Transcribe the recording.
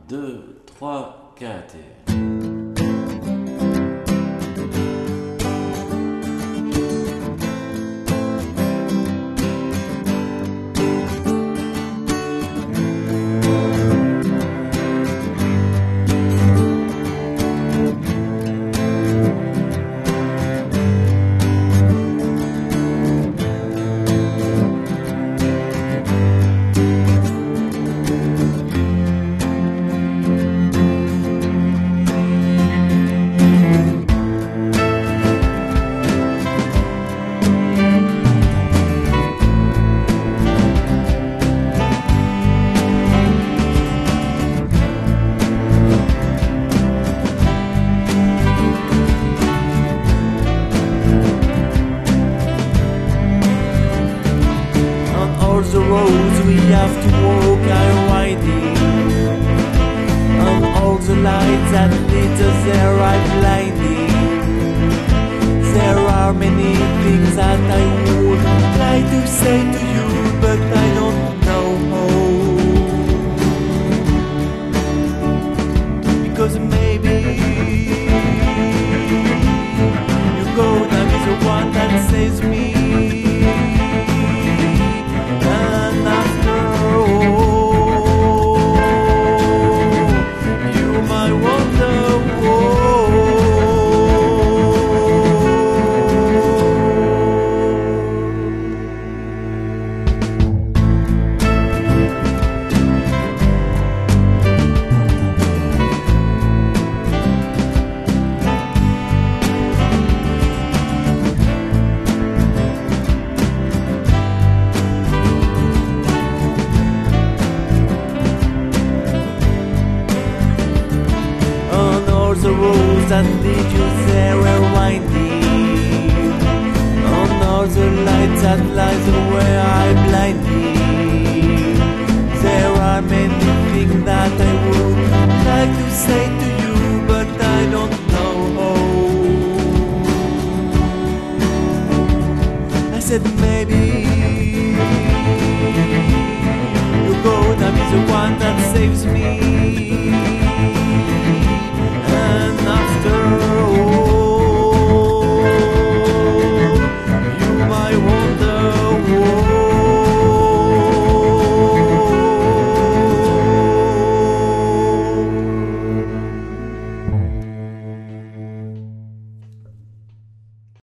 2, 3, 4 The roads we have to walk are winding, and all the lights that lead us there are blinding. There are many things that I would like to say to you, but I don't know how, because maybe you gonna be the one that saves me. The roads that lead you there are winding, on all the lights that lies where I'm blinding.